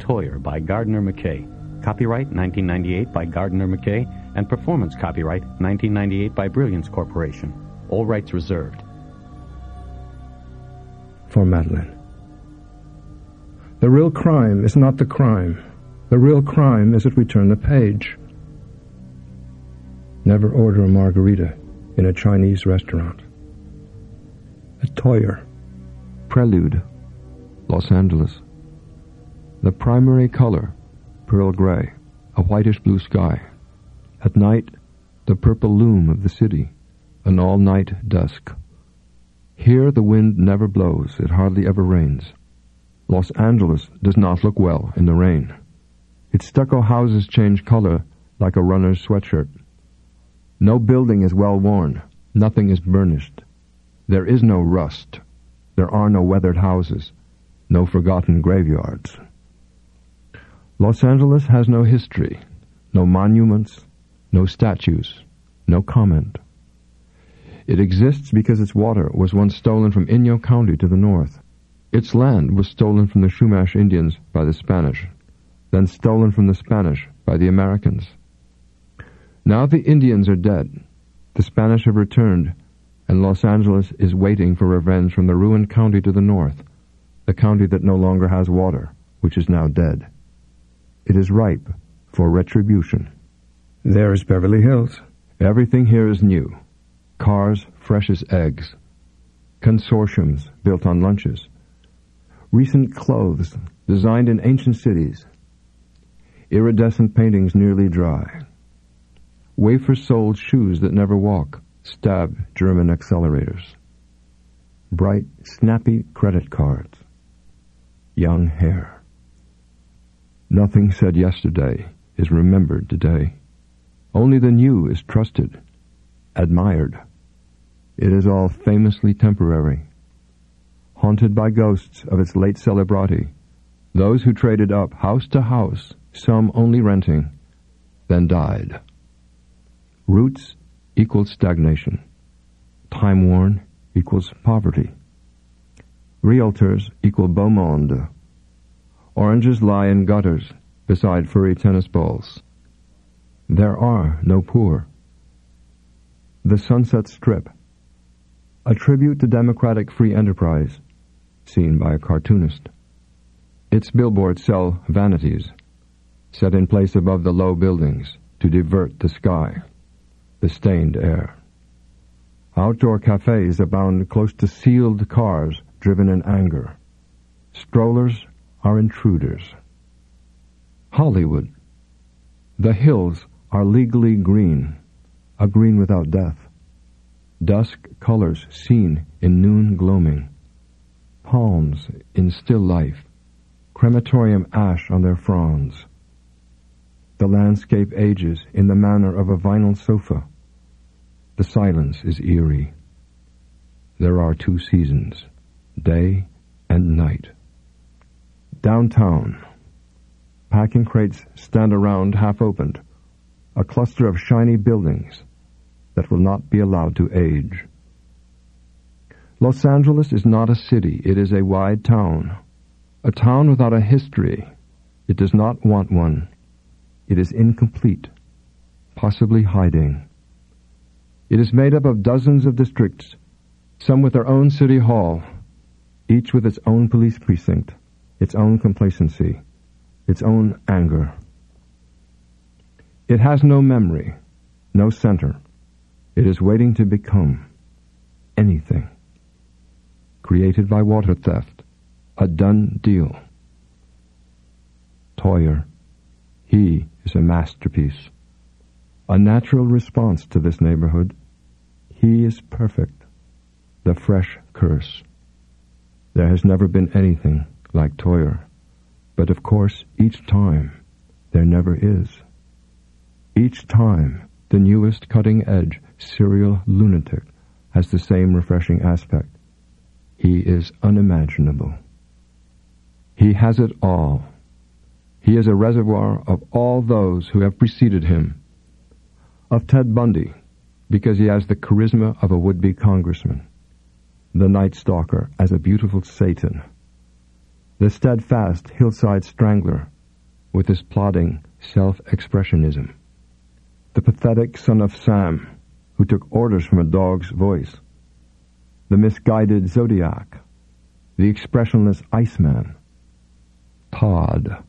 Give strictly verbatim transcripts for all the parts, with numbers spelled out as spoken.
Toyer by Gardner McKay. Copyright nineteen ninety-eight by Gardner McKay and performance copyright nineteen ninety-eight by Brilliance Corporation. All rights reserved. For Madeline. The real crime is not the crime. The real crime is that we turn the page. Never order a margarita in a Chinese restaurant. A Toyer. Prelude, Los Angeles. The primary color, pearl gray, a whitish blue sky. At night, the purple loom of the city, an all-night dusk. Here the wind never blows, it hardly ever rains. Los Angeles does not look well in the rain. Its stucco houses change color like a runner's sweatshirt. No building is well worn, nothing is burnished. There is no rust. There are no weathered houses, no forgotten graveyards. Los Angeles has no history, no monuments, no statues, no comment. It exists because its water was once stolen from Inyo County to the north. Its land was stolen from the Chumash Indians by the Spanish, then stolen from the Spanish by the Americans. Now the Indians are dead, the Spanish have returned, and Los Angeles is waiting for revenge from the ruined county to the north, the county that no longer has water, which is now dead. It is ripe for retribution. There is Beverly Hills. Everything here is new. Cars fresh as eggs. Consortiums built on lunches. Recent clothes designed in ancient cities. Iridescent paintings nearly dry. Wafer-soled shoes that never walk. Stab German accelerators. Bright, snappy credit cards. Young hair. Nothing said yesterday is remembered today. Only the new is trusted, admired. It is all famously temporary. Haunted by ghosts of its late celebrati, those who traded up house to house, some only renting, then died. Roots equals stagnation. Time-worn equals poverty. Realtors equal beau monde. Oranges lie in gutters beside furry tennis balls. There are no poor. The Sunset Strip, a tribute to democratic free enterprise, seen by a cartoonist. Its billboards sell vanities, set in place above the low buildings to divert the sky, the stained air. Outdoor cafes abound close to sealed cars driven in anger. Strollers are intruders. Hollywood. The hills are legally green, a green without death. Dusk colors seen in noon gloaming. Palms in still life. Crematorium ash on their fronds. The landscape ages in the manner of a vinyl sofa. The silence is eerie. There are two seasons, day and night. Downtown. Packing crates stand around half-opened, a cluster of shiny buildings that will not be allowed to age. Los Angeles is not a city, it is a wide town. A town without a history. It does not want one. It is incomplete, possibly hiding. It is made up of dozens of districts, some with their own city hall, each with its own police precinct, its own complacency, its own anger. It has no memory, no center. It is waiting to become anything. Created by water theft, a done deal. Toyer, he is a masterpiece, a natural response to this neighborhood. He is perfect, the fresh curse. There has never been anything like Toyer, but of course each time there never is. Each time the newest cutting-edge serial lunatic has the same refreshing aspect. He is unimaginable. He has it all. He is a reservoir of all those who have preceded him. Of Ted Bundy, because he has the charisma of a would-be congressman. The Night Stalker as a beautiful Satan. The steadfast hillside strangler with his plodding self-expressionism. The pathetic son of Sam, who took orders from a dog's voice. The misguided Zodiac. The expressionless Iceman. Todd.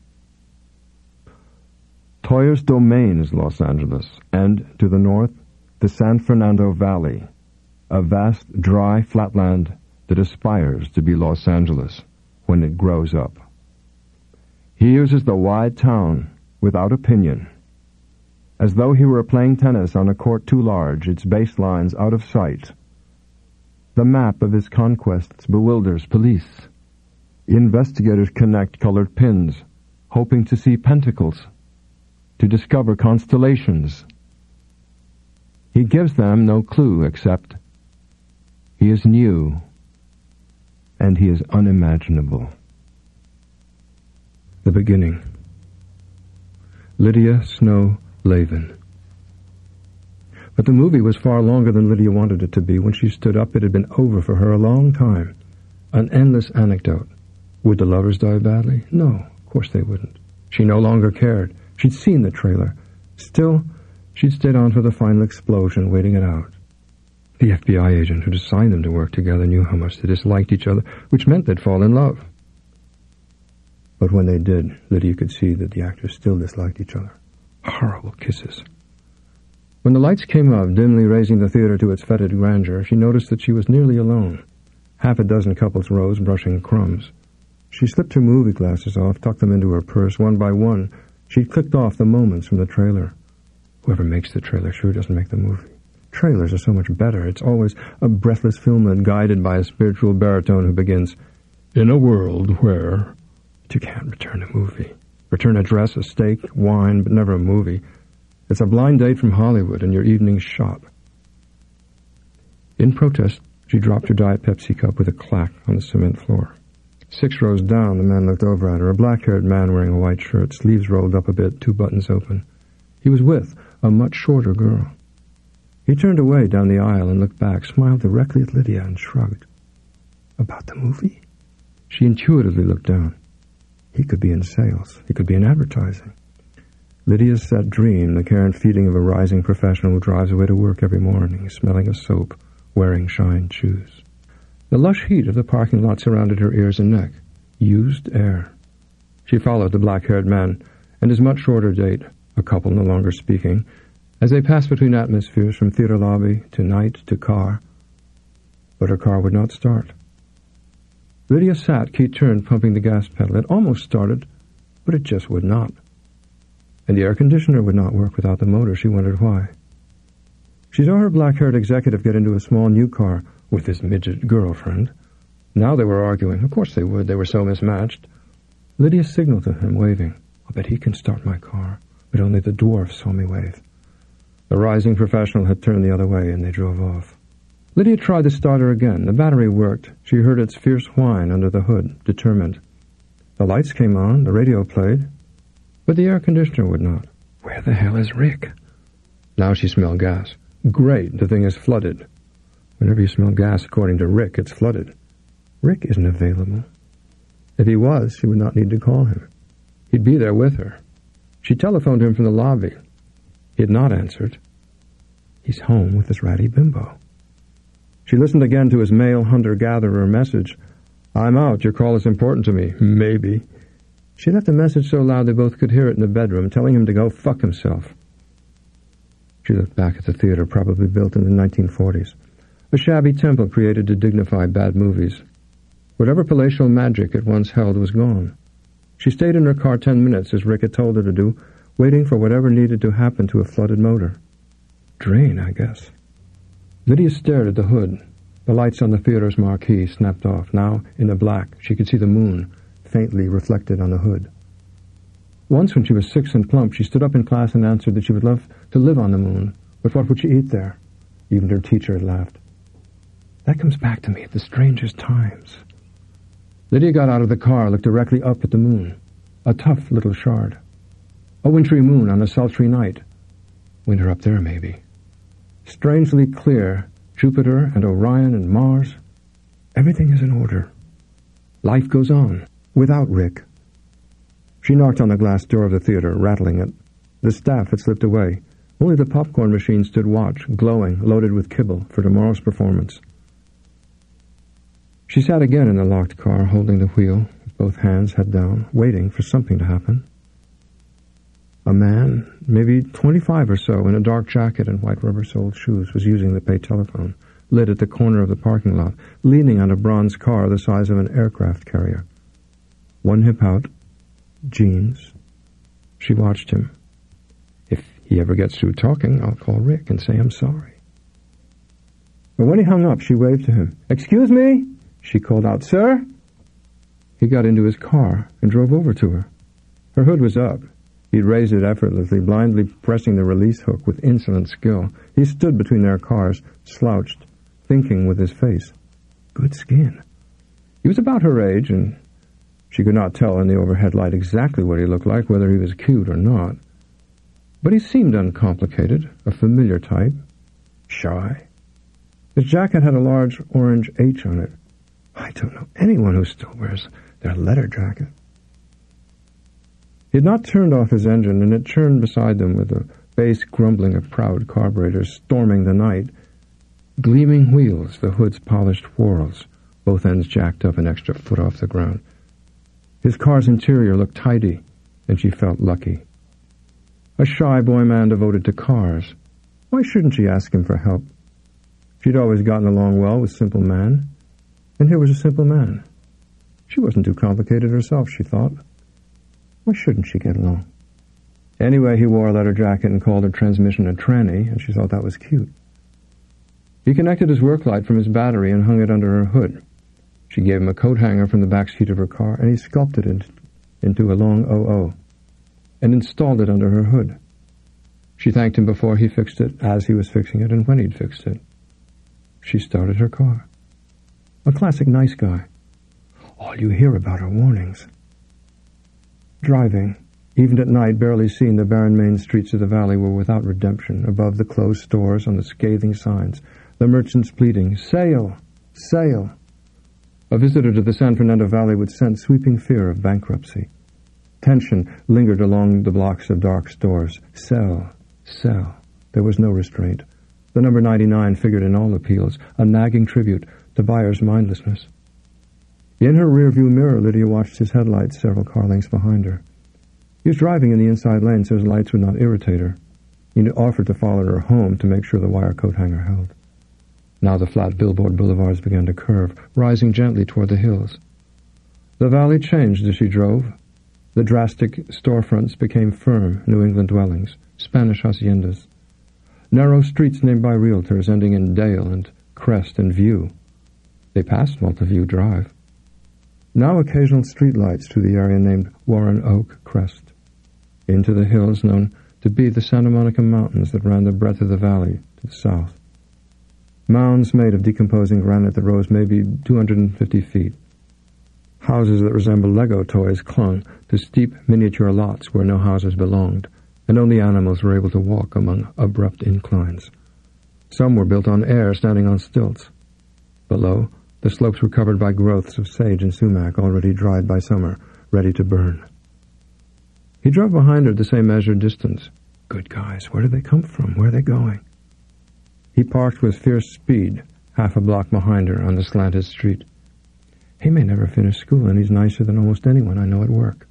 Toyer's domain is Los Angeles, and, to the north, the San Fernando Valley, a vast, dry flatland that aspires to be Los Angeles when it grows up. He uses the wide town without opinion, as though he were playing tennis on a court too large, its baselines out of sight. The map of his conquests bewilders police. Investigators connect colored pins, hoping to see pentacles, to discover constellations. He gives them no clue except he is new and he is unimaginable. The beginning. Lydia Snow Lavin. But the movie was far longer than Lydia wanted it to be. When she stood up, it had been over for her a long time. An endless anecdote. Would the lovers die badly? No, of course they wouldn't. She no longer cared. She'd seen the trailer. Still, she'd stayed on for the final explosion, waiting it out. The F B I agent who'd assigned them to work together knew how much they disliked each other, which meant they'd fall in love. But when they did, Lydia could see that the actors still disliked each other. Horrible kisses. When the lights came up, dimly raising the theater to its fetid grandeur, she noticed that she was nearly alone. Half a dozen couples rose, brushing crumbs. She slipped her movie glasses off, tucked them into her purse. One by one, she'd clicked off the moments from the trailer. Whoever makes the trailer sure doesn't make the movie. Trailers are so much better. It's always a breathless filmlet guided by a spiritual baritone who begins, "In a world where..." But you can't return a movie. Return a dress, a steak, wine, but never a movie. It's a blind date from Hollywood and your evening's shop. In protest, she dropped her Diet Pepsi cup with a clack on the cement floor. Six rows down, the man looked over at her, a black-haired man wearing a white shirt, sleeves rolled up a bit, two buttons open. He was with a much shorter girl. He turned away down the aisle and looked back, smiled directly at Lydia and shrugged. About the movie? She intuitively looked down. He could be in sales. He could be in advertising. Lydia's set dream, the care and feeding of a rising professional who drives away to work every morning, smelling of soap, wearing shined shoes. The lush heat of the parking lot surrounded her ears and neck. Used air. She followed the black-haired man and his much shorter date, a couple no longer speaking, as they passed between atmospheres from theater lobby to night to car. But her car would not start. Lydia sat, key turned, pumping the gas pedal. It almost started, but it just would not. And the air conditioner would not work without the motor. She wondered why. She saw her black-haired executive get into a small new car with his midget girlfriend. Now they were arguing. Of course they would. They were so mismatched. Lydia signaled to him, waving. "I'll bet he can start my car." But only the dwarf saw me wave. The rising professional had turned the other way, and they drove off. Lydia tried the starter again. The battery worked. She heard its fierce whine under the hood, determined. The lights came on, the radio played, but the air conditioner would not. Where the hell is Rick? Now she smelled gas. Great, the thing is flooded. Whenever you smell gas, according to Rick, it's flooded. Rick isn't available. If he was, she would not need to call him. He'd be there with her. She telephoned him from the lobby. He had not answered. He's home with this ratty bimbo. She listened again to his male hunter-gatherer message. "I'm out. Your call is important to me." Maybe. She left the message so loud they both could hear it in the bedroom, telling him to go fuck himself. She looked back at the theater, probably built in the nineteen forties. A shabby temple created to dignify bad movies. Whatever palatial magic it once held was gone. She stayed in her car ten minutes, as Rick had told her to do, waiting for whatever needed to happen to a flooded motor. Drain, I guess. Lydia stared at the hood. The lights on the theater's marquee snapped off. Now, in the black, she could see the moon, faintly reflected on the hood. Once, when she was six and plump, she stood up in class and answered that she would love to live on the moon, but what would she eat there? Even her teacher had laughed. That comes back to me at the strangest times. Lydia got out of the car, looked directly up at the moon. A tough little shard. A wintry moon on a sultry night. Winter up there, maybe. Strangely clear, Jupiter and Orion and Mars. Everything is in order. Life goes on, without Rick. She knocked on the glass door of the theater, rattling it. The staff had slipped away. Only the popcorn machine stood watch, glowing, loaded with kibble for tomorrow's performance. She sat again in the locked car, holding the wheel, with both hands head down, waiting for something to happen. A man, maybe twenty-five or so, in a dark jacket and white rubber-soled shoes, was using the pay telephone, lit at the corner of the parking lot, leaning on a bronze car the size of an aircraft carrier. One hip out, jeans. She watched him. If he ever gets through talking, I'll call Rick and say I'm sorry. But when he hung up, she waved to him. "Excuse me?" She called out, "Sir?" He got into his car and drove over to her. Her hood was up. He'd raised it effortlessly, blindly pressing the release hook with insolent skill. He stood between their cars, slouched, thinking with his face. Good skin. He was about her age, and she could not tell in the overhead light exactly what he looked like, whether he was cute or not. But he seemed uncomplicated, a familiar type, shy. His jacket had a large orange H on it. I don't know anyone who still wears their leather jacket. He had not turned off his engine, and it churned beside them with the bass grumbling of proud carburetors storming the night. Gleaming wheels, the hood's polished whorls, both ends jacked up an extra foot off the ground. His car's interior looked tidy, and she felt lucky. A shy boy man devoted to cars. Why shouldn't she ask him for help? She'd always gotten along well with simple man, and here was a simple man. She wasn't too complicated herself, she thought. Why shouldn't she get along? Anyway, he wore a leather jacket and called her transmission a tranny, and she thought that was cute. He connected his work light from his battery and hung it under her hood. She gave him a coat hanger from the back seat of her car, and he sculpted it into a long O O and installed it under her hood. She thanked him before he fixed it, as he was fixing it, and when he'd fixed it. She started her car. A classic nice guy. All you hear about are warnings. Driving, even at night, barely seen, the barren main streets of the valley were without redemption. Above the closed stores on the scathing signs, the merchants pleading, "Sail! Sail!" A visitor to the San Fernando Valley would sense sweeping fear of bankruptcy. Tension lingered along the blocks of dark stores. Sell, sell. There was no restraint. The number ninety-nine figured in all appeals, a nagging tribute to buyers' mindlessness. In her rearview mirror, Lydia watched his headlights several car lengths behind her. He was driving in the inside lane so his lights would not irritate her. He offered to follow her home to make sure the wire coat hanger held. Now the flat billboard boulevards began to curve, rising gently toward the hills. The valley changed as she drove. The drastic storefronts became firm New England dwellings, Spanish haciendas. Narrow streets named by realtors ending in Dale and Crest and View. They passed Multiview Drive. Now occasional streetlights to the area named Warren Oak Crest. Into the hills known to be the Santa Monica Mountains that ran the breadth of the valley to the south. Mounds made of decomposing granite that rose maybe two hundred fifty feet. Houses that resembled Lego toys clung to steep miniature lots where no houses belonged, and only animals were able to walk among abrupt inclines. Some were built on air, standing on stilts. Below, the slopes were covered by growths of sage and sumac already dried by summer, ready to burn. He drove behind her the same measured distance. Good guys, where did they come from? Where are they going? He parked with fierce speed, half a block behind her on the slanted street. He may never finish school, and he's nicer than almost anyone I know at work.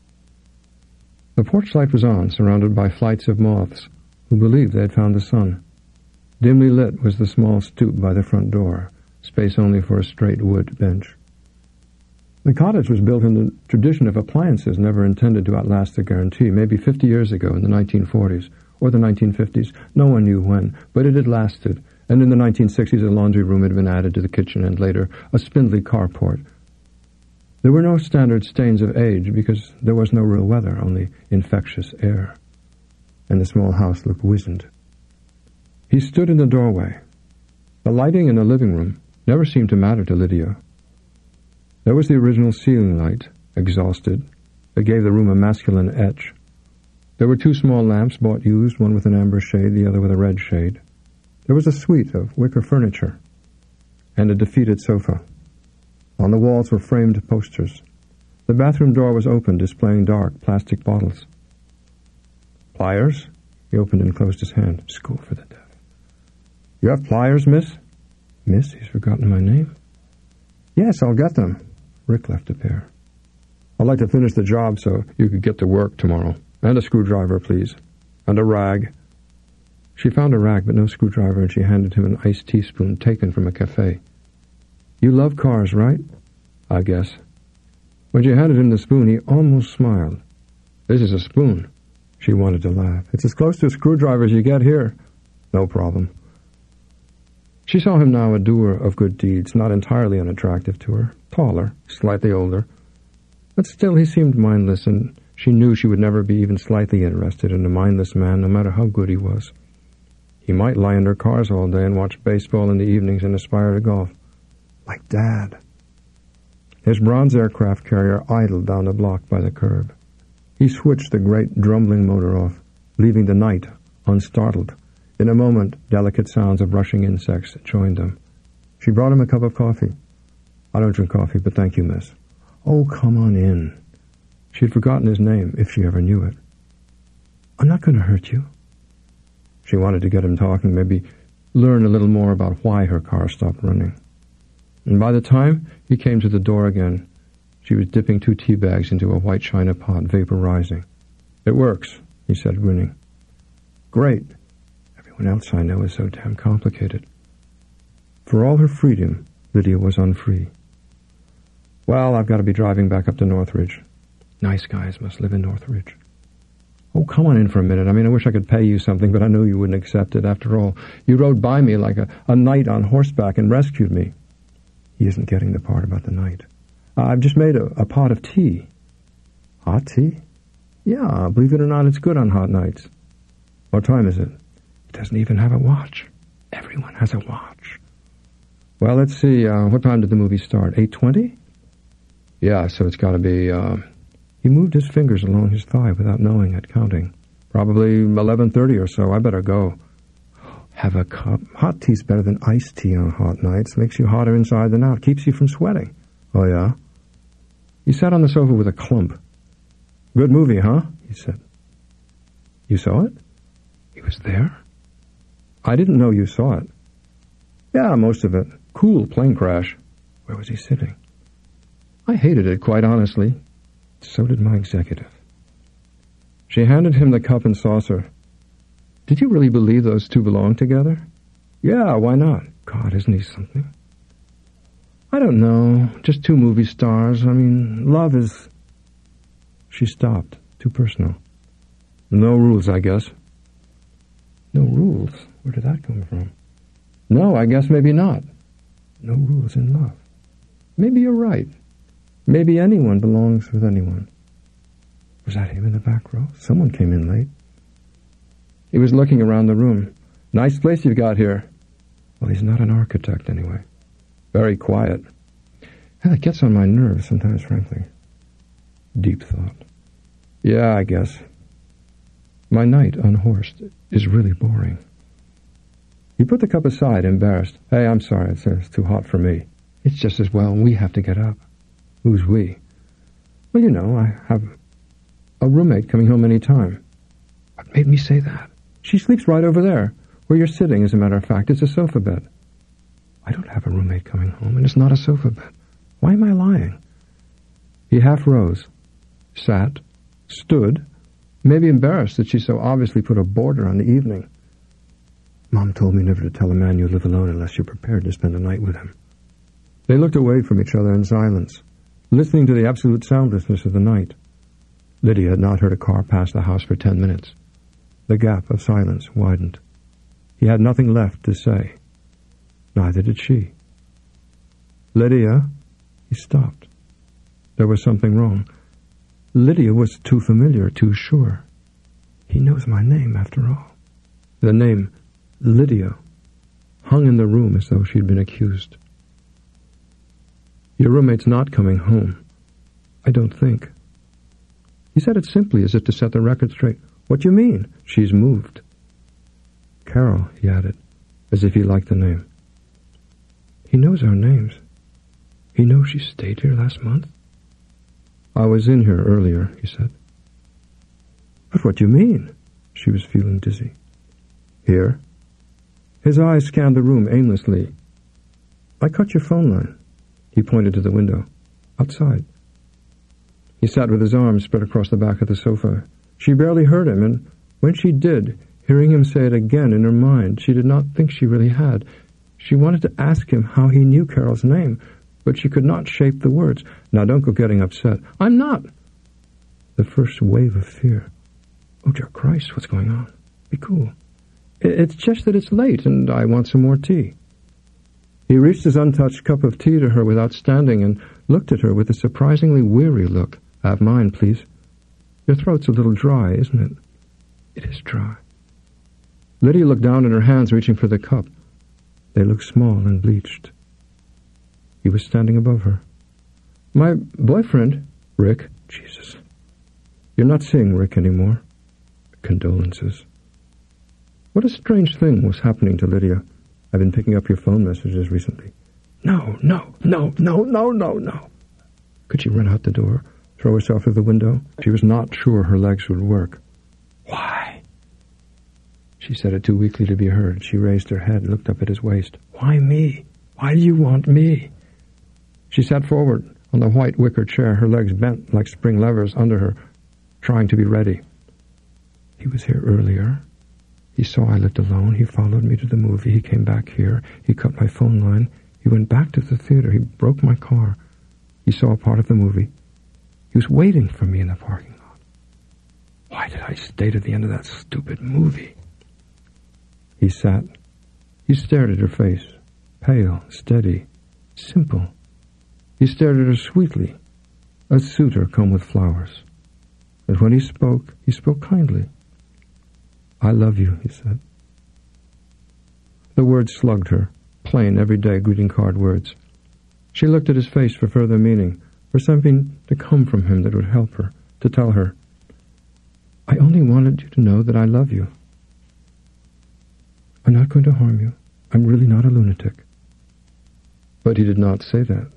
The porch light was on, surrounded by flights of moths who believed they had found the sun. Dimly lit was the small stoop by the front door, space only for a straight wood bench. The cottage was built in the tradition of appliances never intended to outlast the guarantee, maybe fifty years ago in the nineteen forties or the nineteen fifties. No one knew when, but it had lasted, and in the nineteen sixties a laundry room had been added to the kitchen and later a spindly carport. There were no standard stains of age because there was no real weather, only infectious air. And the small house looked wizened. He stood in the doorway. The lighting in the living room never seemed to matter to Lydia. There was the original ceiling light, exhausted, that gave the room a masculine etch. There were two small lamps bought used, one with an amber shade, the other with a red shade. There was a suite of wicker furniture and a defeated sofa. On the walls were framed posters. The bathroom door was open, displaying dark plastic bottles. Pliers? He opened and closed his hand. School for the deaf. You have pliers, miss? Miss? He's forgotten my name. Yes, I'll get them. Rick left a pair. I'd like to finish the job so you could get to work tomorrow. And a screwdriver, please. And a rag. She found a rag but no screwdriver, and she handed him an iced teaspoon taken from a cafe. You love cars, right? I guess. When she handed him the spoon, he almost smiled. This is a spoon. She wanted to laugh. It's as close to a screwdriver as you get here. No problem. She saw him now a doer of good deeds, not entirely unattractive to her. Taller, slightly older. But still he seemed mindless, and she knew she would never be even slightly interested in a mindless man, no matter how good he was. He might lie under cars all day and watch baseball in the evenings and aspire to golf. Like Dad. His bronze aircraft carrier idled down the block by the curb. He switched the great drumbling motor off, leaving the night unstartled. In a moment, delicate sounds of rushing insects joined them. She brought him a cup of coffee. I don't drink coffee, but thank you, miss. Oh, come on in. She had forgotten his name, if she ever knew it. I'm not going to hurt you. She wanted to get him talking, maybe learn a little more about why her car stopped running. And by the time he came to the door again, she was dipping two tea bags into a white china pot, vaporizing. It works, he said, grinning. Great. Everyone else I know is so damn complicated. For all her freedom, Lydia was unfree. Well, I've got to be driving back up to Northridge. Nice guys must live in Northridge. Oh, come on in for a minute. I mean, I wish I could pay you something, but I knew you wouldn't accept it. After all, you rode by me like a, a knight on horseback and rescued me. He isn't getting the part about the knight. Uh, I've just made a, a pot of tea. Hot tea? Yeah, believe it or not, it's good on hot nights. What time is it? It doesn't even have a watch. Everyone has a watch. Well, let's see. Uh, what time did the movie start? eight twenty? Yeah, so it's got to be... Uh, He moved his fingers along his thigh without knowing it, counting. Probably eleven thirty or so. I better go. Have a cup. Hot tea's better than iced tea on hot nights. Makes you hotter inside than out. Keeps you from sweating. Oh, yeah? He sat on the sofa with a clump. Good movie, huh? He said. You saw it? He was there? I didn't know you saw it. Yeah, most of it. Cool plane crash. Where was he sitting? I hated it, quite honestly. So did my executive. She handed him the cup and saucer. Did you really believe those two belonged together? Yeah, why not? God, isn't he something? I don't know. Just two movie stars. I mean, love is... She stopped. Too personal. No rules, I guess. No rules? Where did that come from? No, I guess maybe not. No rules in love. Maybe you're right. Maybe anyone belongs with anyone. Was that him in the back row? Someone came in late. He was looking around the room. Nice place you've got here. Well, he's not an architect, anyway. Very quiet. And it gets on my nerves sometimes, frankly. Deep thought. Yeah, I guess. My night unhorsed is really boring. He put the cup aside, embarrassed. Hey, I'm sorry, it's, it's too hot for me. It's just as well we have to get up. Who's we? Well, you know, I have a roommate coming home any time. What made me say that? She sleeps right over there, where you're sitting, as a matter of fact. It's a sofa bed. I don't have a roommate coming home, and it's not a sofa bed. Why am I lying? He half rose, sat, stood, maybe embarrassed that she so obviously put a border on the evening. Mom told me never to tell a man you live alone unless you're prepared to spend the night with him. They looked away from each other in silence, listening to the absolute soundlessness of the night. Lydia had not heard a car pass the house for ten minutes. The gap of silence widened. He had nothing left to say. Neither did she. Lydia, he stopped. There was something wrong. Lydia was too familiar, too sure. He knows my name, after all. The name, Lydia, hung in the room as though she'd been accused. Your roommate's not coming home. I don't think. He said it simply, as if to set the record straight. What do you mean? She's moved. Carol, he added, as if he liked the name. He knows our names. He knows she stayed here last month. I was in here earlier, he said. But what do you mean? She was feeling dizzy. Here? His eyes scanned the room aimlessly. I cut your phone line. He pointed to the window. Outside. He sat with his arms spread across the back of the sofa. She barely heard him, and when she did, hearing him say it again in her mind, she did not think she really had. She wanted to ask him how he knew Carol's name, but she could not shape the words. Now, don't go getting upset. I'm not. The first wave of fear. Oh, dear Christ, what's going on? Be cool. It's just that it's late, and I want some more tea. He reached his untouched cup of tea to her without standing and looked at her with a surprisingly weary look. Have mine, please. Your throat's a little dry, isn't it? It is dry. Lydia looked down at her hands, reaching for the cup. They looked small and bleached. He was standing above her. My boyfriend, Rick. Jesus. You're not seeing Rick anymore. Condolences. What a strange thing was happening to Lydia. I've been picking up your phone messages recently. No, no, no, no, no, no, no. Could she run out the door, throw herself through the window? She was not sure her legs would work. Why? She said it too weakly to be heard. She raised her head and looked up at his waist. Why me? Why do you want me? She sat forward on the white wicker chair, her legs bent like spring levers under her, trying to be ready. He was here earlier. He saw I lived alone. He followed me to the movie. He came back here. He cut my phone line. He went back to the theater. He broke my car. He saw a part of the movie. He was waiting for me in the parking lot. Why did I stay to the end of that stupid movie? He sat. He stared at her face, pale, steady, simple. He stared at her sweetly, a suitor come with flowers. And when he spoke, he spoke kindly. I love you, he said. The words slugged her, plain, everyday greeting card words. She looked at his face for further meaning, for something to come from him that would help her, to tell her, I only wanted you to know that I love you. I'm not going to harm you. I'm really not a lunatic. But he did not say that.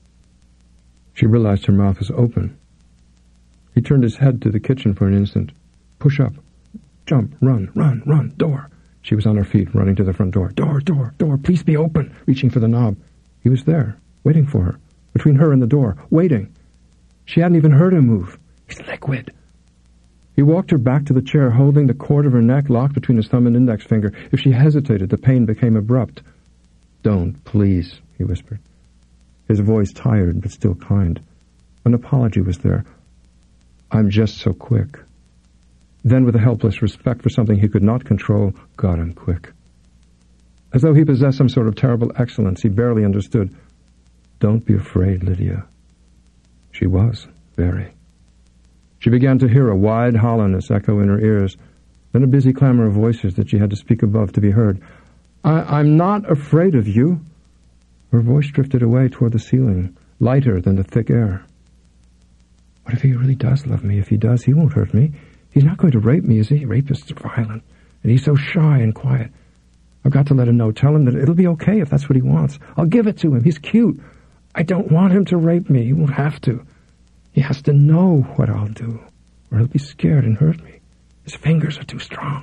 She realized her mouth was open. He turned his head to the kitchen for an instant. Push up. Jump. Run. Run. Run. Door. She was on her feet, running to the front door. Door. Door. Door. Please be open. Reaching for the knob. He was there, waiting for her. Between her and the door. Waiting. She hadn't even heard him move. He's liquid. He walked her back to the chair, holding the cord of her neck locked between his thumb and index finger. If she hesitated, the pain became abrupt. Don't, please, he whispered. His voice tired, but still kind. An apology was there. I'm just so quick. Then, with a helpless respect for something he could not control, God, I'm quick. As though he possessed some sort of terrible excellence, he barely understood. Don't be afraid, Lydia. She was, very. She began to hear a wide hollowness echo in her ears, then a busy clamor of voices that she had to speak above to be heard. I- I'm not afraid of you. Her voice drifted away toward the ceiling, lighter than the thick air. What if he really does love me? If he does, he won't hurt me. He's not going to rape me, is he? Rapists are violent, and he's so shy and quiet. I've got to let him know. Tell him that it'll be okay if that's what he wants. I'll give it to him. He's cute. I don't want him to rape me. He won't have to. He has to know what I'll do, or he'll be scared and hurt me. His fingers are too strong.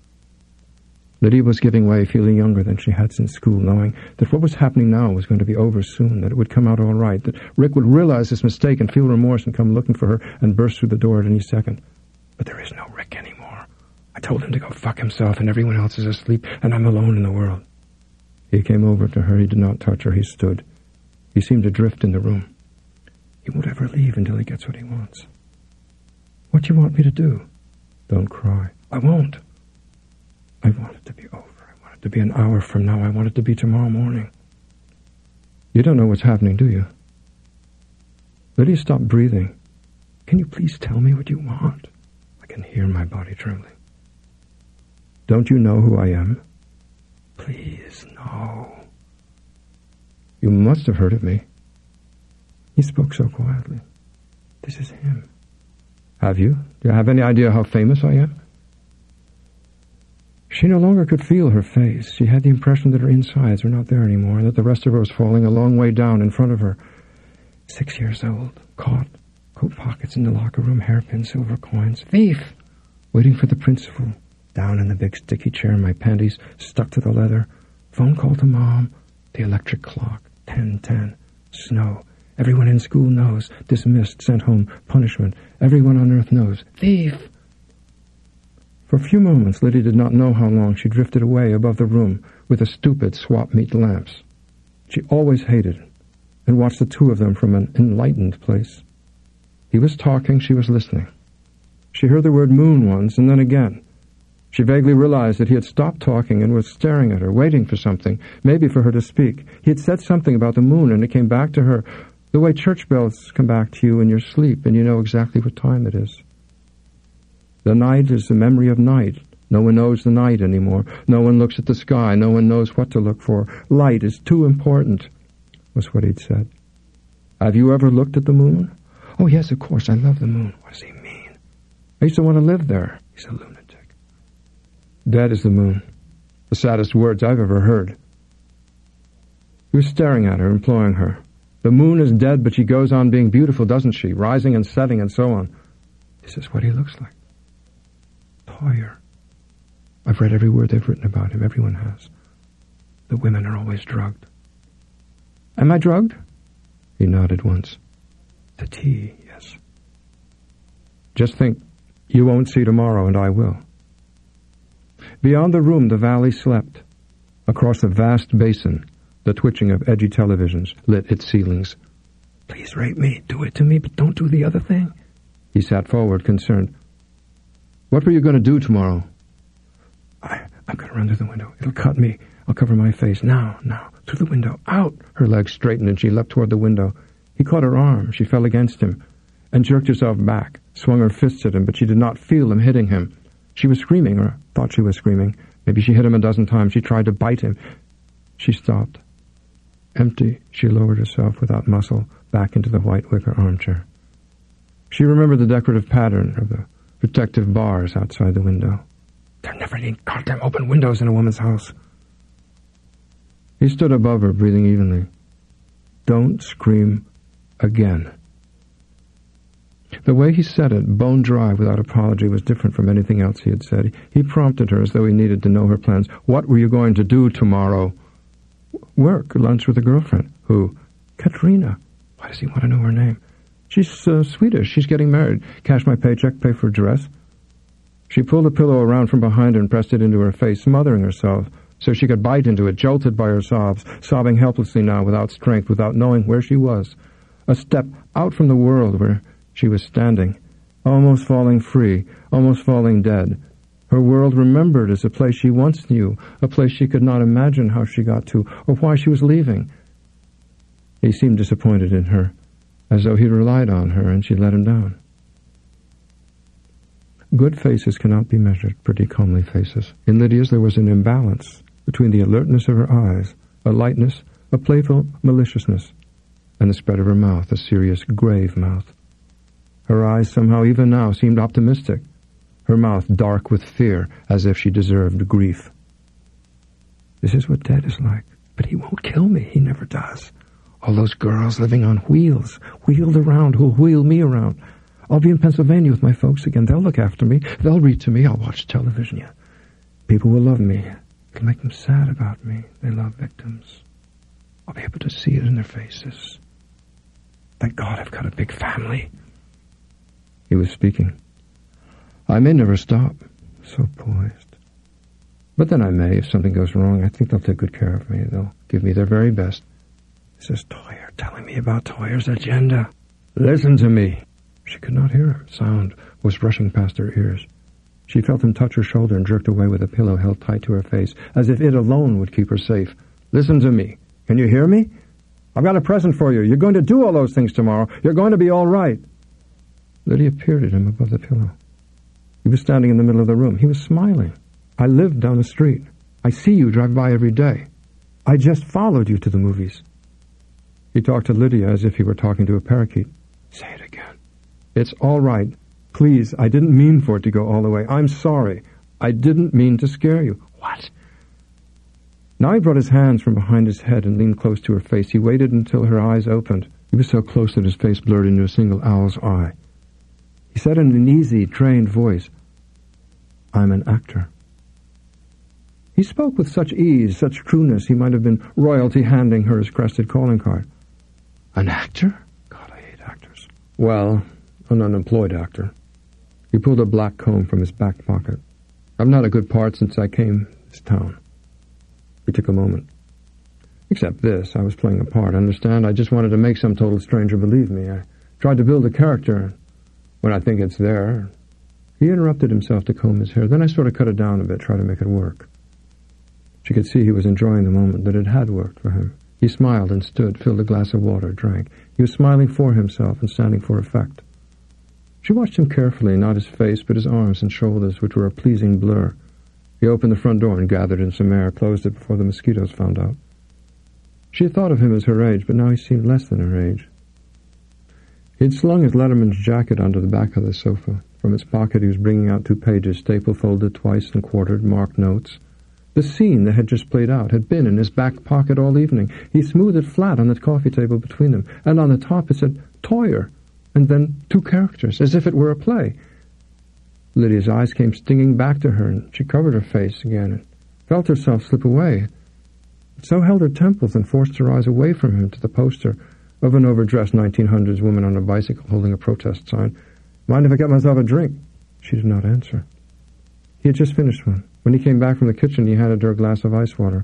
Lydia was giving way, feeling younger than she had since school, knowing that what was happening now was going to be over soon, that it would come out all right, that Rick would realize his mistake and feel remorse and come looking for her and burst through the door at any second. But there is no Rick anymore. I told him to go fuck himself, and everyone else is asleep, and I'm alone in the world. He came over to her. He did not touch her. He stood. He seemed to drift in the room. He won't ever leave until he gets what he wants. What do you want me to do? Don't cry. I won't. I want it to be over. I want it to be an hour from now. I want it to be tomorrow morning. You don't know what's happening, do you? Lydia stopped breathing. Can you please tell me what you want? I can hear my body trembling. Don't you know who I am? Please, no. You must have heard of me. He spoke so quietly. This is him. Have you? Do you have any idea how famous I am? She no longer could feel her face. She had the impression that her insides were not there anymore, and that the rest of her was falling a long way down in front of her. Six years old, caught, Coat pockets in the locker room, hairpins, silver coins. Thief! Waiting for the principal. Down in the big sticky chair, my panties stuck to the leather. Phone call to Mom. The electric clock. ten ten. Snow. Everyone in school knows. Dismissed, sent home, punishment. Everyone on earth knows. Thief! For a few moments, Lydia did not know how long she drifted away above the room with the stupid swap-meet lamps. She always hated and watched the two of them from an enlightened place. He was talking, she was listening. She heard the word moon once, and then again. She vaguely realized that he had stopped talking and was staring at her, waiting for something, maybe for her to speak. He had said something about the moon, and it came back to her the way church bells come back to you in your sleep, and you know exactly what time it is. The night is the memory of night. No one knows the night anymore. No one looks at the sky. No one knows what to look for. Light is too important, was what he'd said. Have you ever looked at the moon? Oh, yes, of course. I love the moon. What does he mean? I used to want to live there. He's a lunatic. Dead is the moon. The saddest words I've ever heard. He was staring at her, imploring her. The moon is dead, but she goes on being beautiful, doesn't she? Rising and setting and so on. This is what he looks like. Toyer. I've read every word they've written about him. Everyone has. The women are always drugged. Am I drugged? He nodded once. The tea, yes. Just think, you won't see tomorrow, and I will. Beyond the room, the valley slept. Across the vast basin, the twitching of edgy televisions lit its ceilings. Please rape me, do it to me, but don't do the other thing. He sat forward, concerned. What were you going to do tomorrow? I, I'm going to run through the window. It'll cut me. I'll cover my face. Now, now, through the window. Out! Her legs straightened and she leapt toward the window. He caught her arm. She fell against him and jerked herself back, swung her fists at him, but she did not feel them hitting him. She was screaming, or thought she was screaming. Maybe she hit him a dozen times. She tried to bite him. She stopped. Empty, she lowered herself without muscle back into the white wicker armchair. She remembered the decorative pattern of the protective bars outside the window. There are never any goddamn open windows in a woman's house. He stood above her, breathing evenly. Don't scream again. The way he said it, bone dry, without apology, was different from anything else he had said. He prompted her as though he needed to know her plans. What were you going to do tomorrow? Work, lunch with a girlfriend. Who? Katrina. Why does he want to know her name? She's uh, Swedish. She's getting married. Cash my paycheck, pay for a dress. She pulled a pillow around from behind her and pressed it into her face, smothering herself so she could bite into it, jolted by her sobs, sobbing helplessly now, without strength, without knowing where she was. A step out from the world where she was standing, almost falling free, almost falling dead. Her world remembered as a place she once knew, a place she could not imagine how she got to, or why she was leaving. He seemed disappointed in her, as though he'd relied on her and she let him down. Good faces cannot be measured, pretty comely faces. In Lydia's there was an imbalance between the alertness of her eyes, a lightness, a playful maliciousness, and the spread of her mouth, a serious, grave mouth. Her eyes somehow even now seemed optimistic, her mouth dark with fear, as if she deserved grief. This is what Dad is like, but he won't kill me, he never does. All those girls living on wheels, wheeled around, who'll wheel me around. I'll be in Pennsylvania with my folks again. They'll look after me. They'll read to me. I'll watch television. Yeah. People will love me. It'll make them sad about me. They love victims. I'll be able to see it in their faces. Thank God I've got a big family. He was speaking. I may never stop. So poised. But then I may. If something goes wrong, I think they'll take good care of me. They'll give me their very best. This is Toyer telling me about Toyer's agenda. Listen to me. She could not hear him. Sound was rushing past her ears. She felt him touch her shoulder and jerked away with a pillow held tight to her face, as if it alone would keep her safe. Listen to me. Can you hear me? I've got a present for you. You're going to do all those things tomorrow. You're going to be all right. Lydia peered at him above the pillow. He was standing in the middle of the room. He was smiling. I live down the street. I see you drive by every day. I just followed you to the movies. He talked to Lydia as if he were talking to a parakeet. Say it again. It's all right. Please, I didn't mean for it to go all the way. I'm sorry. I didn't mean to scare you. What? Now he brought his hands from behind his head and leaned close to her face. He waited until her eyes opened. He was so close that his face blurred into a single owl's eye. He said in an easy, trained voice, "I'm an actor." He spoke with such ease, such trueness, he might have been royalty handing her his crested calling card. "An actor? God, I hate actors." "Well, an unemployed actor." He pulled a black comb from his back pocket. "I've not a good part since I came to this town." He took a moment. "Except this, I was playing a part, understand? I just wanted to make some total stranger believe me. I tried to build a character. When I think it's there..." He interrupted himself to comb his hair. "Then I sort of cut it down a bit, try to make it work." She could see he was enjoying the moment, that it had worked for him. He smiled and stood, filled a glass of water, drank. He was smiling for himself and standing for effect. She watched him carefully, not his face, but his arms and shoulders, which were a pleasing blur. He opened the front door and gathered in some air, closed it before the mosquitoes found out. She had thought of him as her age, but now he seemed less than her age. He had slung his letterman's jacket onto the back of the sofa. From its pocket he was bringing out two pages, staple-folded twice and quartered, marked notes. The scene that had just played out had been in his back pocket all evening. He smoothed it flat on the coffee table between them, and on the top it said, "Toyer," and then two characters, as if it were a play. Lydia's eyes came stinging back to her, and she covered her face again and felt herself slip away. It so held her temples and forced her eyes away from him to the poster of an overdressed nineteen hundreds woman on a bicycle holding a protest sign. "Mind if I get myself a drink?" She did not answer. He had just finished one. When he came back from the kitchen, he handed her a glass of ice water.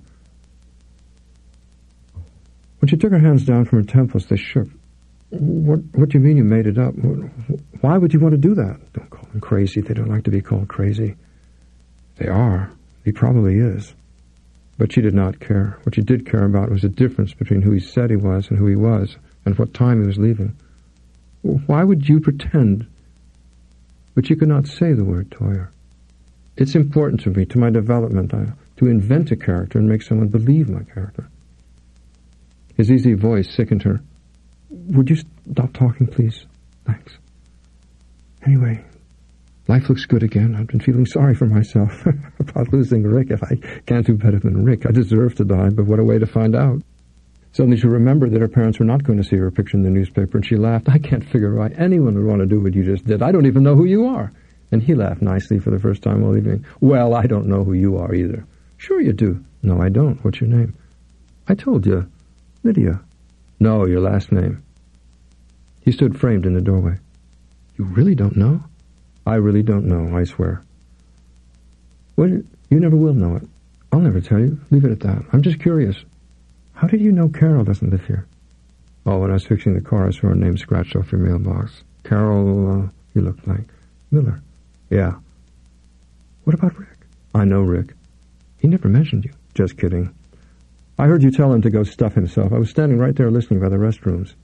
When she took her hands down from her temples, they shook. What, what do you mean you made it up? Why would you want to do that?" "Don't call him crazy. They don't like to be called crazy." "They are. He probably is." But she did not care. What she did care about was the difference between who he said he was and who he was, and what time he was leaving. "Why would you pretend?" But she could not say the word Toyer. "It's important to me, to my development, I, to invent a character and make someone believe my character." His easy voice sickened her. "Would you stop talking, please? Thanks. Anyway, life looks good again. I've been feeling sorry for myself about losing Rick. If I can't do better than Rick, I deserve to die, but what a way to find out." Suddenly she remembered that her parents were not going to see her picture in the newspaper, and she laughed. "I can't figure why anyone would want to do what you just did. I don't even know who you are." And he laughed nicely for the first time all evening. "Well, I don't know who you are either." "Sure you do." "No, I don't. What's your name?" "I told you. Lydia." "No, your last name." He stood framed in the doorway. "You really don't know?" "I really don't know, I swear." "Well, you never will know it. I'll never tell you. Leave it at that. I'm just curious. How did you know Carol doesn't live here?" "Oh, when I was fixing the car, I saw her name scratched off your mailbox. Carol, uh, you look blank. Miller." "Yeah." "What about Rick?" "I know Rick. He never mentioned you." "Just kidding. I heard you tell him to go stuff himself. I was standing right there listening by the restrooms."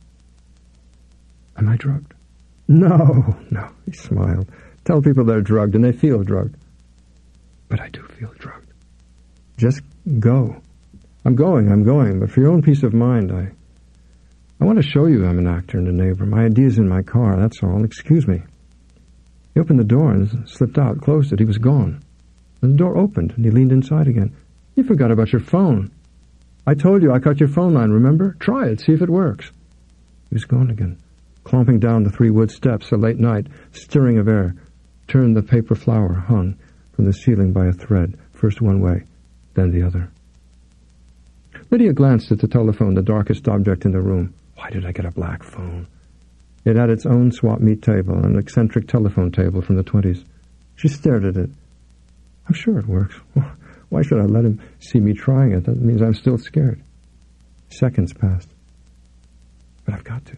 "Am I drugged?" "No, no." He smiled. "Tell people they're drugged and they feel drugged." "But I do feel drugged." "Just go." "I'm going, I'm going, but for your own peace of mind, I... I want to show you I'm an actor and a neighbor. My idea's in my car, that's all. Excuse me." He opened the door and slipped out, closed it. He was gone. And the door opened, and he leaned inside again. "You forgot about your phone." "I told you I cut your phone line, remember? Try it, see if it works." He was gone again, clomping down the three wood steps, a late night, stirring of air, turned the paper flower hung from the ceiling by a thread, first one way, then the other. Lydia glanced at the telephone, the darkest object in the room. Why did I get a black phone? It had its own swap meet table, an eccentric telephone table from the twenties. She stared at it. "I'm sure it works. Why should I let him see me trying it? That means I'm still scared." Seconds passed. "But I've got to."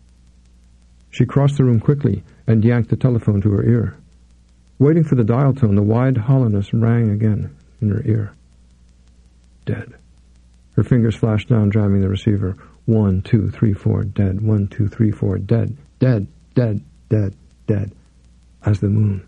She crossed the room quickly and yanked the telephone to her ear. Waiting for the dial tone, the wide hollowness rang again in her ear. Dead. Her fingers flashed down, jamming the receiver. One, two, three, four, dead. One, two, three, four, dead. Dead, dead, dead, dead. As the moon.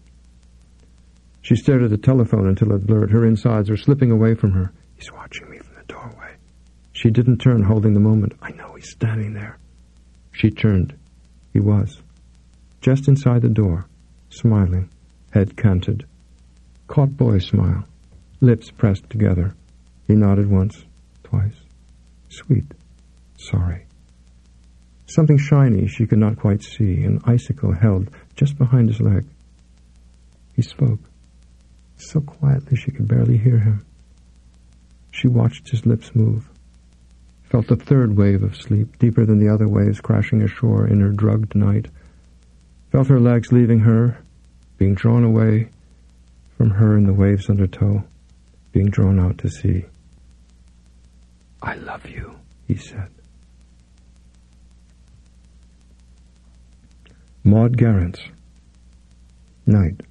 She stared at the telephone until it blurred. Her insides were slipping away from her. He's watching me from the doorway. She didn't turn, holding the moment. I know he's standing there. She turned. He was. Just inside the door, smiling, head canted. Caught boy smile. Lips pressed together. He nodded once, twice. Sweet. Sorry. Something shiny she could not quite see, an icicle held just behind his leg. He spoke, so quietly she could barely hear him. She watched his lips move, felt a third wave of sleep, deeper than the other waves crashing ashore in her drugged night, felt her legs leaving her, being drawn away from her in the waves undertow, being drawn out to sea. "I love you," he said. Maud Garrance. Night.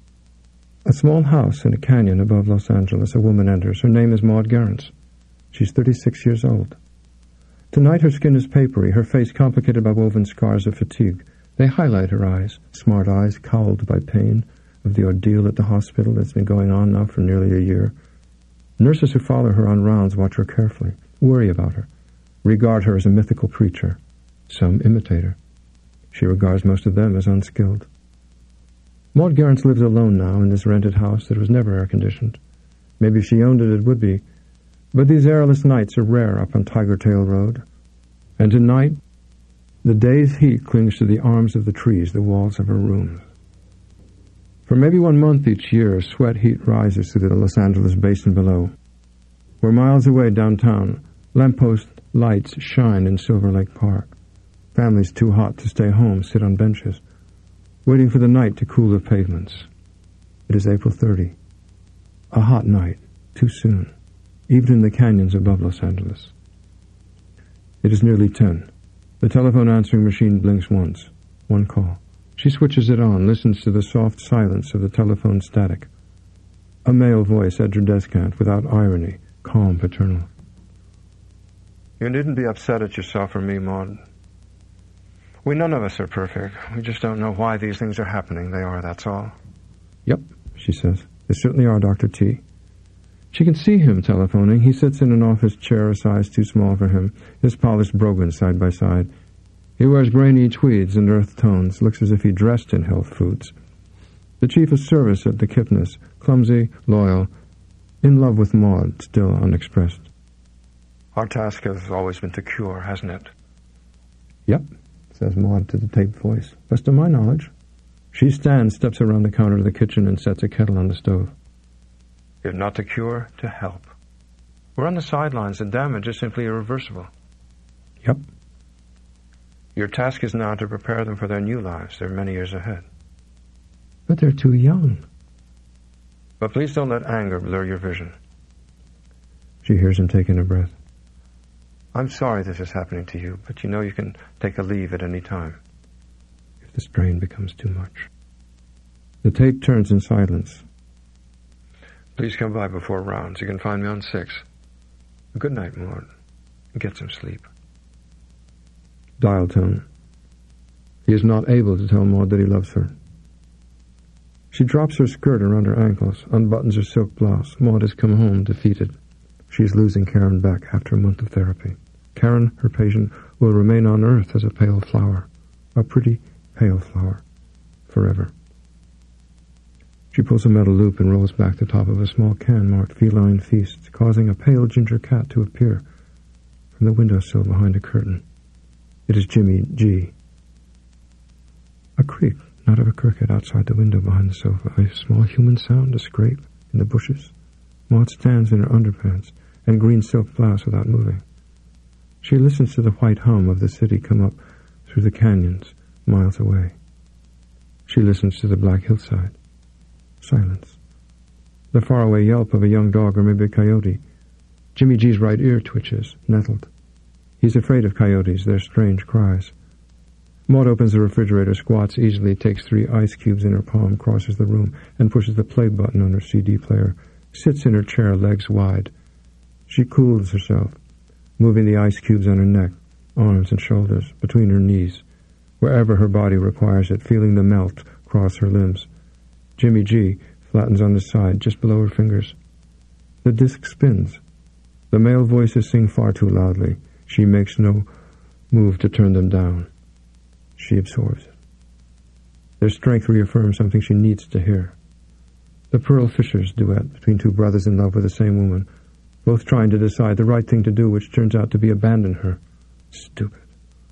A small house in a canyon above Los Angeles. A woman enters. Her name is Maud Garrance. She's thirty-six years old. Tonight her skin is papery, her face complicated by woven scars of fatigue. They highlight her eyes, smart eyes cowled by pain of the ordeal at the hospital that's been going on now for nearly a year. Nurses who follow her on rounds watch her carefully, worry about her, regard her as a mythical creature. Some imitate her. She regards most of them as unskilled. Maud Garrance lives alone now in this rented house that was never air-conditioned. Maybe if she owned it, it would be. But these airless nights are rare up on Tiger Tail Road. And tonight, the day's heat clings to the arms of the trees, the walls of her rooms. For maybe one month each year, sweat heat rises through the Los Angeles basin below. We're miles away downtown. Lamppost lights shine in Silver Lake Park. Families too hot to stay home sit on benches, waiting for the night to cool the pavements. It is April thirtieth. A hot night, too soon, even in the canyons above Los Angeles. It is nearly ten. The telephone answering machine blinks once. One call. She switches it on, listens to the soft silence of the telephone static. A male voice at her descant, without irony, calm, paternal. "You needn't be upset at yourself or me, Maud. We none of us are perfect. We just don't know why these things are happening. They are, that's all." "Yep," she says. "They certainly are, Doctor T." She can see him telephoning. He sits in an office chair a size too small for him, his polished brogans side by side. He wears grainy tweeds and earth tones, looks as if he dressed in health foods. The chief of service at the Kipnis, clumsy, loyal, in love with Maud, still unexpressed. "Our task has always been to cure, hasn't it?" "Yep," says Maud to the taped voice. "Best of my knowledge." She stands, steps around the counter of the kitchen, and sets a kettle on the stove. "If not to cure, to help. We're on the sidelines. The damage is simply irreversible." "Yep." "Your task is now to prepare them for their new lives. They're many years ahead." "But they're too young." "But please don't let anger blur your vision." She hears him taking a breath. "I'm sorry this is happening to you, but you know you can take a leave at any time if the strain becomes too much." The tape turns in silence. "Please come by before rounds. You can find me on six. Good night, Maud. Get some sleep." Dial tone. He is not able to tell Maud that he loves her. She drops her skirt around her ankles, unbuttons her silk blouse. Maud has come home defeated. She is losing Karen Beck after a month of therapy. Karen, her patient, will remain on earth as a pale flower, a pretty pale flower, forever. She pulls a metal loop and rolls back the top of a small can marked Feline Feasts, causing a pale ginger cat to appear from the windowsill behind a curtain. It is Jimmy G. A creak, not of a cricket, outside the window behind the sofa. A small human sound, a scrape in the bushes. Maud stands in her underpants and green silk blouse without moving. She listens to the white hum of the city come up through the canyons miles away. She listens to the black hillside. Silence. The faraway yelp of a young dog or maybe a coyote. Jimmy G's right ear twitches, nettled. He's afraid of coyotes, their strange cries. Maud opens the refrigerator, squats easily, takes three ice cubes in her palm, crosses the room, and pushes the play button on her C D player. Sits in her chair, legs wide. She cools herself, moving the ice cubes on her neck, arms and shoulders, between her knees, wherever her body requires it, feeling the melt cross her limbs. Jimmy G flattens on the side, just below her fingers. The disc spins. The male voices sing far too loudly. She makes no move to turn them down. She absorbs it. Their strength reaffirms something she needs to hear. The Pearl Fishers duet between two brothers in love with the same woman, both trying to decide the right thing to do, which turns out to be abandon her. Stupid.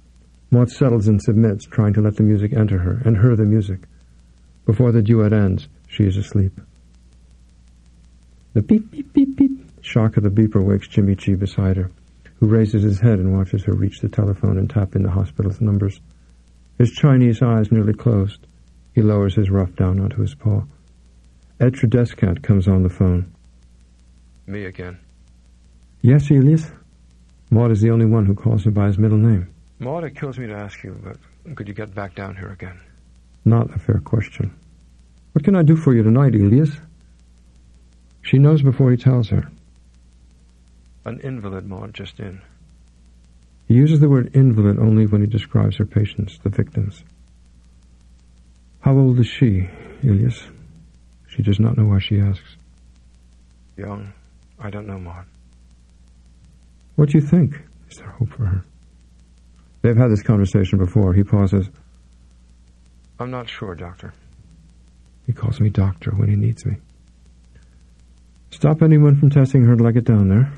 Maud settles and submits, trying to let the music enter her, and her the music. Before the duet ends, she is asleep. The beep, beep, beep, beep shock of the beeper wakes Jimmy Chi beside her, who raises his head and watches her reach the telephone and tap in the hospital's numbers. His Chinese eyes nearly closed. He lowers his ruff down onto his paw. Ed Tredescant comes on the phone. Me again. Yes, Elias? Maud is the only one who calls him by his middle name. Maud, it kills me to ask you, but could you get back down here again? Not a fair question. What can I do for you tonight, Elias? She knows before he tells her. An invalid, Maud, just in. He uses the word invalid only when he describes her patients, the victims. How old is she, Elias? She does not know why she asks. Young. I don't know, Maud. What do you think? Is there hope for her? They've had this conversation before. He pauses. I'm not sure, Doctor. He calls me doctor when he needs me. Stop anyone from testing her to leg it down there.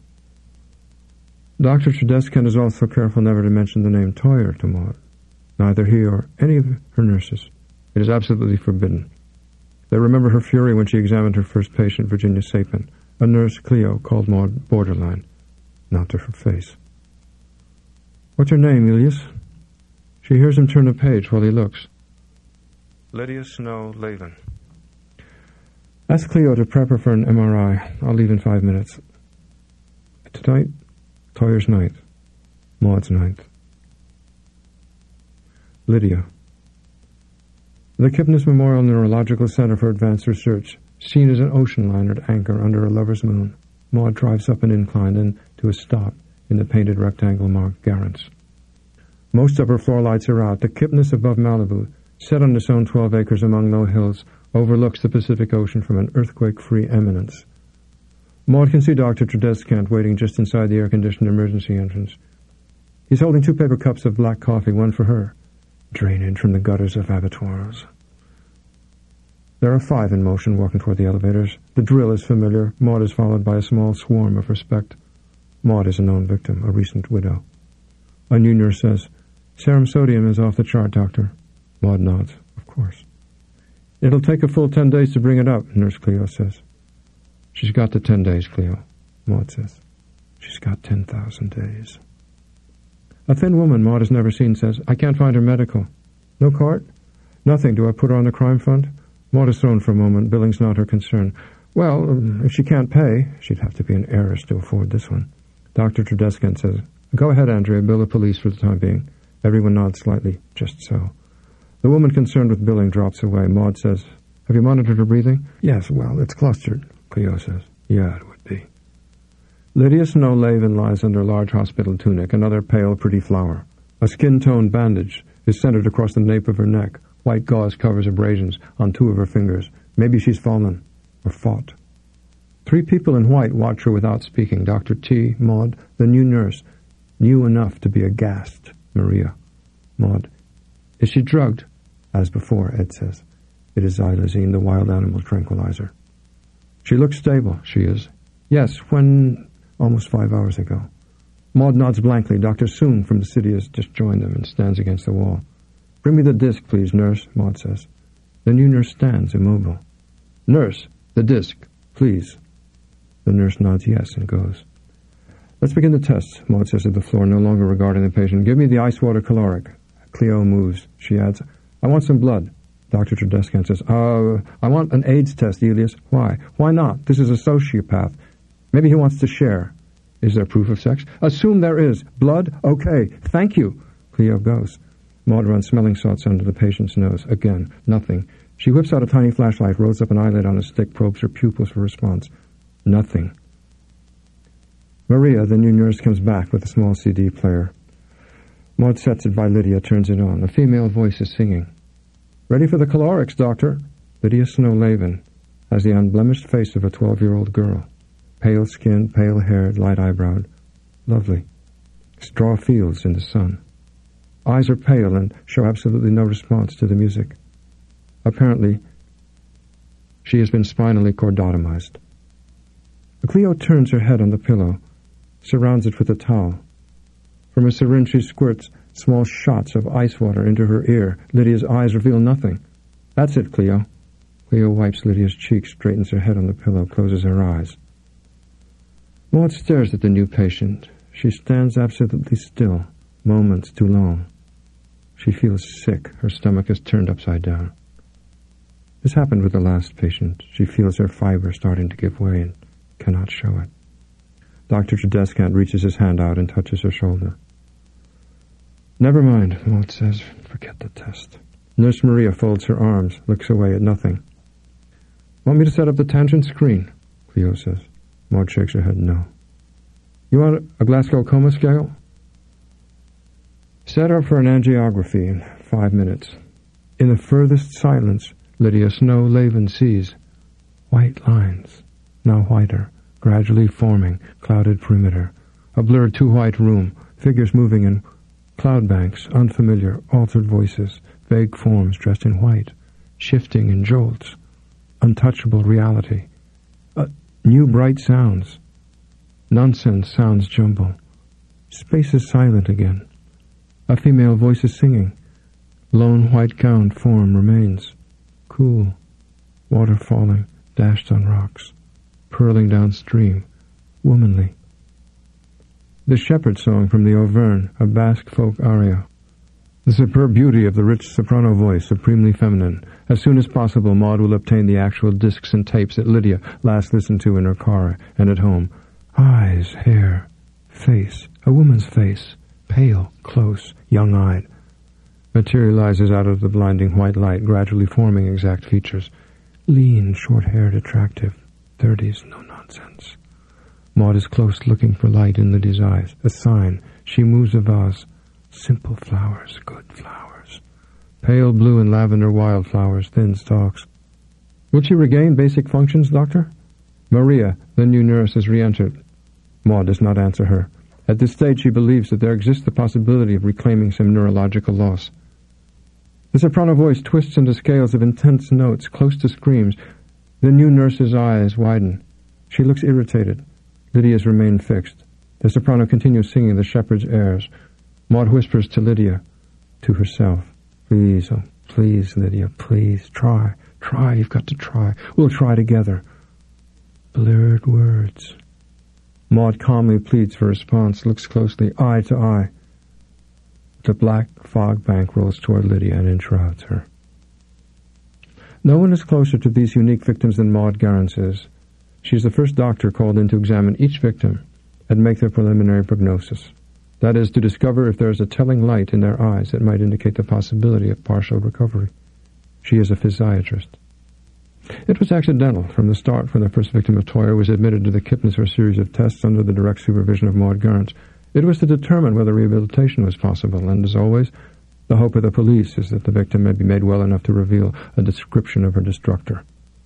Doctor Tredescant is also careful never to mention the name Toyer to Maud. Neither he or any of her nurses. It is absolutely forbidden. They remember her fury when she examined her first patient, Virginia Sapin. A nurse, Cleo, called Maud borderline. Not to her face. What's her name, Elias? She hears him turn a page while he looks. Lydia Snow Leyland. Ask Cleo to prep her for an M R I. I'll leave in five minutes. Tonight, Toyer's night. Maud's ninth. Lydia. The Kipnis Memorial Neurological Center for Advanced Research, seen as an ocean liner at anchor under a lover's moon. Maud drives up an incline, then to a stop in the painted rectangle marked Garrants. Most upper floor lights are out. The Kipnis above Malibu, set on its own twelve acres among low hills, overlooks the Pacific Ocean from an earthquake-free eminence. Maud can see Doctor Tredescant waiting just inside the air-conditioned emergency entrance. He's holding two paper cups of black coffee, one for her, drainage from the gutters of abattoirs. There are five in motion, walking toward the elevators. The drill is familiar. Maud is followed by a small swarm of respect. Maud is a known victim, a recent widow. A new nurse says, Serum sodium is off the chart, Doctor. Maud nods. Of course. It'll take a full ten days to bring it up, Nurse Cleo says. She's got the ten days, Cleo, Maud says. She's got ten thousand days. A thin woman Maud has never seen says, I can't find her medical. No cart? Nothing. Do I put her on the crime fund? Maud is thrown for a moment. Billing's not her concern. Well, if she can't pay, she'd have to be an heiress to afford this one. Doctor Tredescant says, Go ahead, Andrea, bill the police for the time being. Everyone nods slightly. Just so. The woman concerned with billing drops away. Maud says, Have you monitored her breathing? Yes, well, it's clustered, Cleo says. Yeah, it would be. Lydia Snow Leyland lies under a large hospital tunic, another pale, pretty flower. A skin-toned bandage is centered across the nape of her neck. White gauze covers abrasions on two of her fingers. Maybe she's fallen or fought. Three people in white watch her without speaking. Doctor T, Maud, the new nurse, new enough to be aghast, Maria. Maud. Is she drugged? As before, Ed says. It is xylazine, the wild animal tranquilizer. She looks stable, she is. Yes, when... almost five hours ago. Maud nods blankly. Doctor Soong from the city has just joined them and stands against the wall. Bring me the disc, please, nurse, Maud says. The new nurse stands, immobile. Nurse, the disc, please. The nurse nods yes and goes. Let's begin the tests, Maud says to the floor, no longer regarding the patient. Give me the ice water caloric. Cleo moves. She adds, I want some blood. Doctor Tredescant says, uh, I want an AIDS test, Elias. Why? Why not? This is a sociopath. Maybe he wants to share. Is there proof of sex? Assume there is. Blood? Okay. Thank you. Cleo goes. Maud runs smelling salts under the patient's nose. Again, nothing. She whips out a tiny flashlight, rolls up an eyelid on a stick, probes her pupils for response. Nothing. Maria, the new nurse, comes back with a small C D player. Maud sets it by Lydia, turns it on. A female voice is singing. Ready for the calorics, doctor. Lydia Snow Leyland has the unblemished face of a twelve-year-old girl. Pale-skinned, pale-haired, light-eyebrowed. Lovely. Straw fields in the sun. Eyes are pale and show absolutely no response to the music. Apparently, she has been spinally cordotomized. Cleo turns her head on the pillow, surrounds it with a towel. From a syringe she squirts small shots of ice water into her ear. Lydia's eyes reveal nothing. That's it, Cleo. Cleo wipes Lydia's cheek, straightens her head on the pillow, closes her eyes. Maud stares at the new patient. She stands absolutely still, moments too long. She feels sick. Her stomach is turned upside down. This happened with the last patient. She feels her fiber starting to give way and cannot show it. Doctor Tedescant reaches his hand out and touches her shoulder. Never mind, Maud says. Forget the test. Nurse Maria folds her arms, looks away at nothing. Want me to set up the tangent screen? Cleo says. Maud shakes her head no. You want a Glasgow coma scale? Set her up for an angiography in five minutes. In the furthest silence, Lydia Snow-Laven sees white lines, now whiter, gradually forming clouded perimeter. A blurred two-white room, figures moving in cloud banks, unfamiliar, altered voices, vague forms dressed in white, shifting in jolts, untouchable reality. Uh, new bright sounds. Nonsense sounds jumble. Space is silent again. A female voice is singing. Lone white-gowned form remains. Cool. Water falling, dashed on rocks. Purling downstream. Womanly. The shepherd song from the Auvergne, a Basque folk aria. The superb beauty of the rich soprano voice, supremely feminine. As soon as possible, Maud will obtain the actual discs and tapes that Lydia last listened to in her car and at home. Eyes, hair, face, a woman's face, pale, close, young-eyed, materializes out of the blinding white light, gradually forming exact features. Lean, short-haired, attractive, thirties, no nonsense. Maud is close, looking for light in Lydia's eyes. A sign. She moves a vase. Simple flowers, good flowers. Pale blue and lavender wildflowers, thin stalks. Will she regain basic functions, Doctor? Maria, the new nurse, has re-entered. Maud does not answer her. At this stage she believes that there exists the possibility of reclaiming some neurological loss. The soprano voice twists into scales of intense notes, close to screams. The new nurse's eyes widen. She looks irritated. Lydia's remain fixed. The soprano continues singing the shepherd's airs. Maud whispers to Lydia, to herself, Please, oh, please, Lydia, please, try, try, you've got to try. We'll try together. Blurred words. Maud calmly pleads for response, looks closely, eye to eye. The black fog bank rolls toward Lydia and enshrouds her. No one is closer to these unique victims than Maud Garrans is. She is the first doctor called in to examine each victim and make their preliminary prognosis. That is, to discover if there is a telling light in their eyes that might indicate the possibility of partial recovery. She is a physiatrist. It was accidental from the start when the first victim of Toyer was admitted to the Kipnis for a series of tests under the direct supervision of Maud Garrans. It was to determine whether rehabilitation was possible, and as always, the hope of the police is that the victim may be made well enough to reveal a description of her destructor.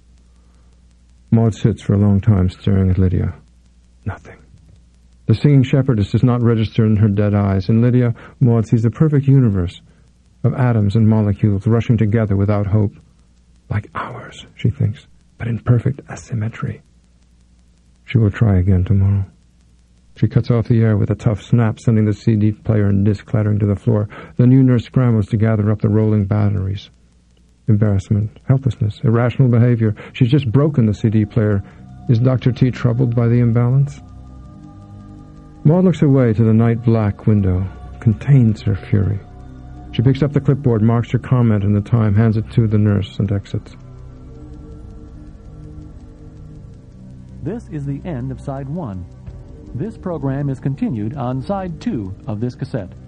Maud sits for a long time staring at Lydia. Nothing. The singing shepherdess does not register in her dead eyes. In Lydia, Maud sees the perfect universe of atoms and molecules rushing together without hope. Like ours, she thinks, but in perfect asymmetry. She will try again tomorrow. She cuts off the air with a tough snap, sending the C D player and disc clattering to the floor. The new nurse scrambles to gather up the rolling batteries. Embarrassment, helplessness, irrational behavior. She's just broken the C D player. Is Doctor T troubled by the imbalance? Maud looks away to the night-black window, contains her fury. She picks up the clipboard, marks her comment and the time, hands it to the nurse, and exits. This is the end of Side one. This program is continued on Side two of this cassette.